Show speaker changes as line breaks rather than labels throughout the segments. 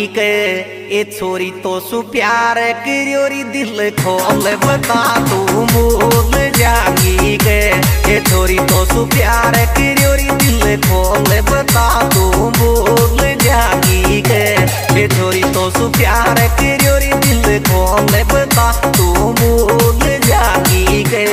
के ए छोरी तो सु प्यार करियोरी दिल खोल बता तू भूल जागी के ए छोरी तो सु प्यार करियोरी दिल खोल बता तू भूल जागी के ए छोरी तो सु प्यार करियोरी दिल खोल बता तू भूल जागी के।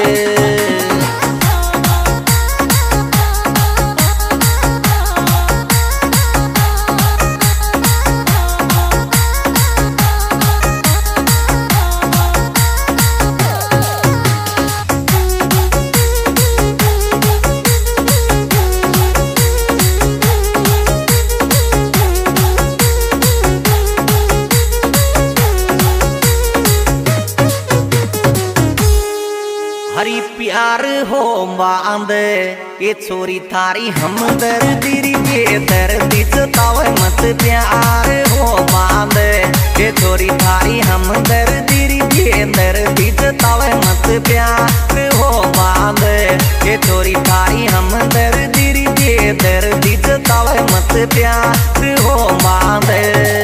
हरी प्यार हो बांधे ये छोरी थारी हम दर्दी के दर्दी जतावे मत प्यार हो बांधे ये छोरी थारी हम दर्दी के दर्दी जतावे मत प्यार हो बांधे ये छोरी थारी हम दर्दी के दर्दी जतावे मत प्यार हो बांधे।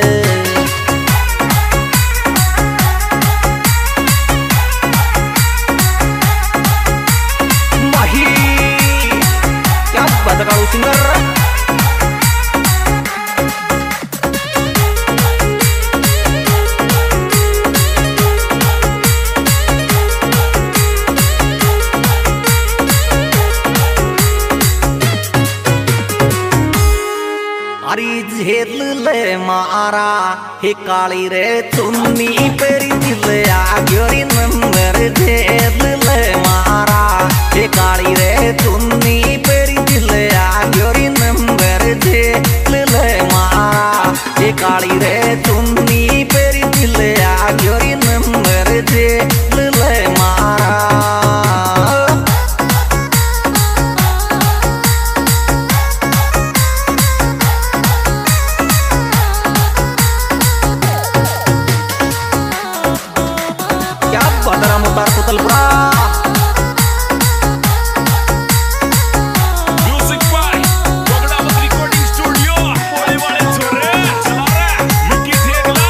सिंगर हरी झेल ले मारा हे काली रे चुन्नी पेरी दिल आग्योरी नंबर झेल ले मारा हे काली रे चुन्नी पेरी दिल आग्योरी नंबर झेल ले मारा हे काली रे चुन्नी पेरी दिल आग्योरी नंबर झेल ले मारा। बदरा मुतार कुतलपुरा
music by Bagdawat recording studio बोले वाले छोरे चला रे मिकी देखला।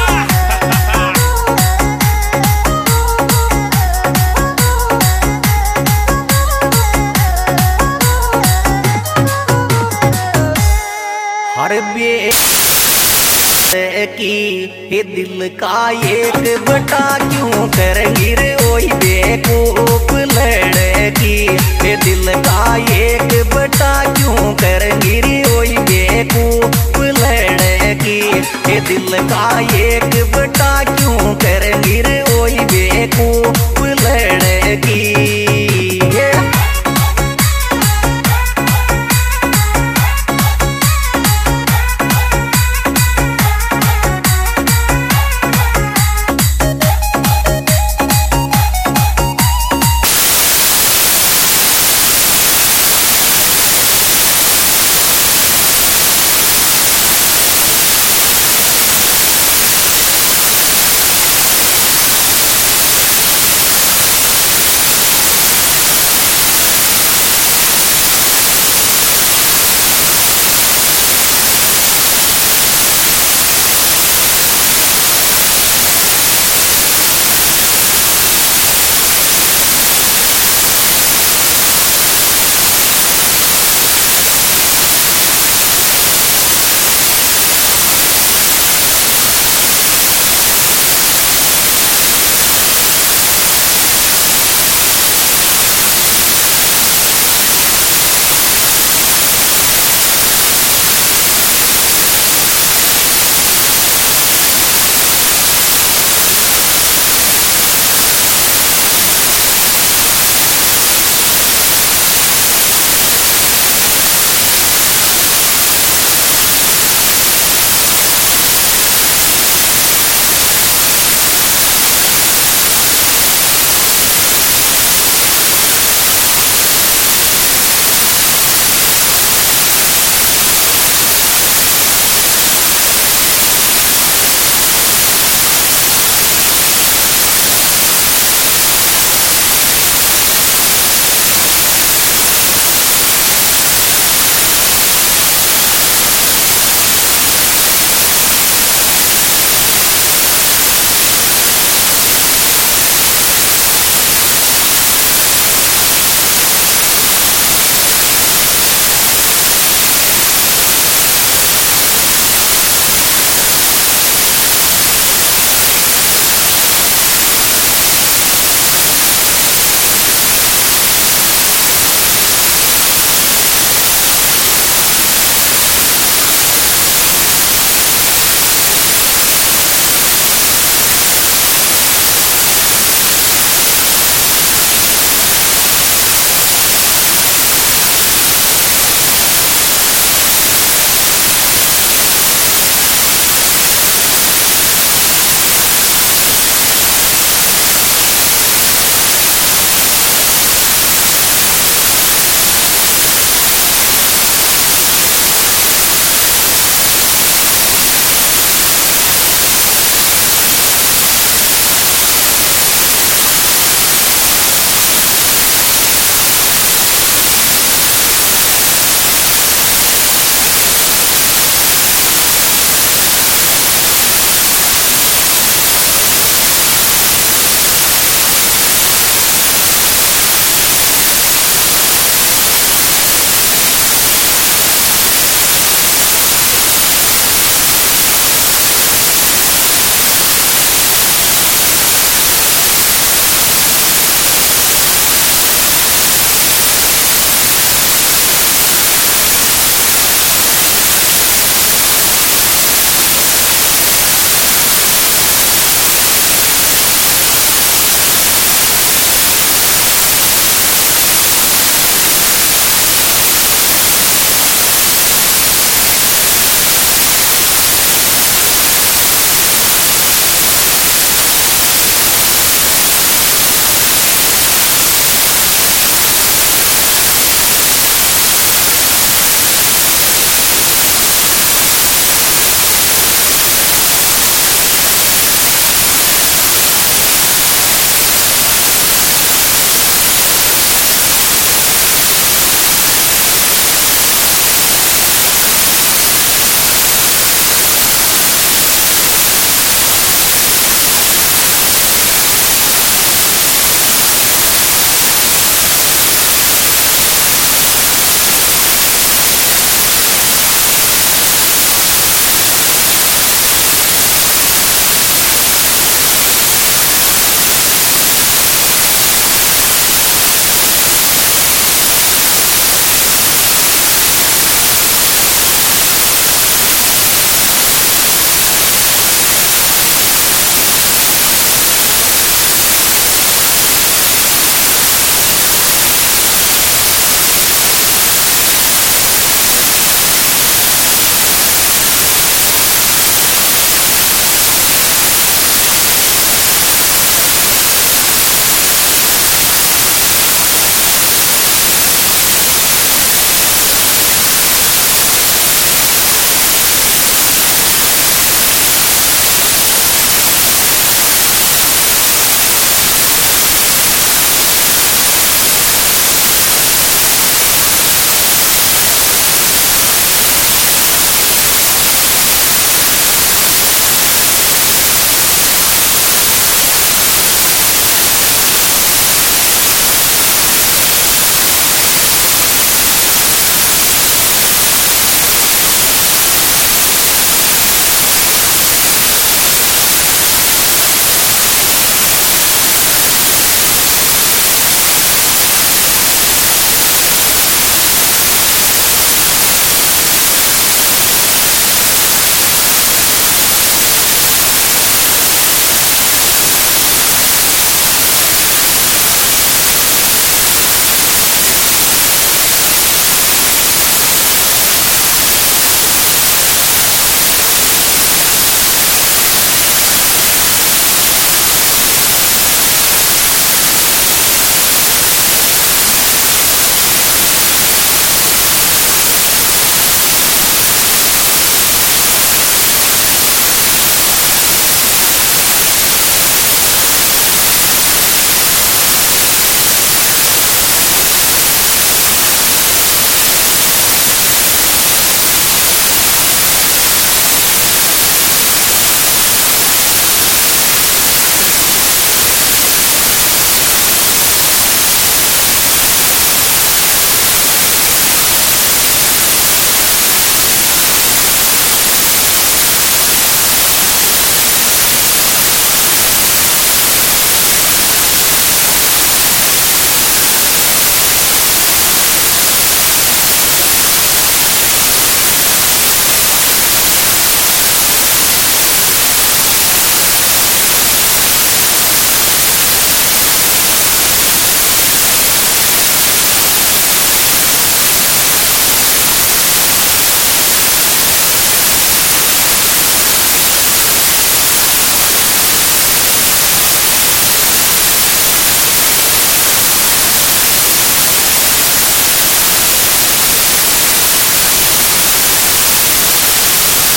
हर बे की हे दिल का एक बटा क्यों करेंगी रे ओई बेवकूफ लड़की हे दिल का एक बटा क्यों करेंगी रे ओई बेवकूफ लड़की हे दिल का एक बटा क्यों करेंगी रे ओई बेवकूफ लड़की।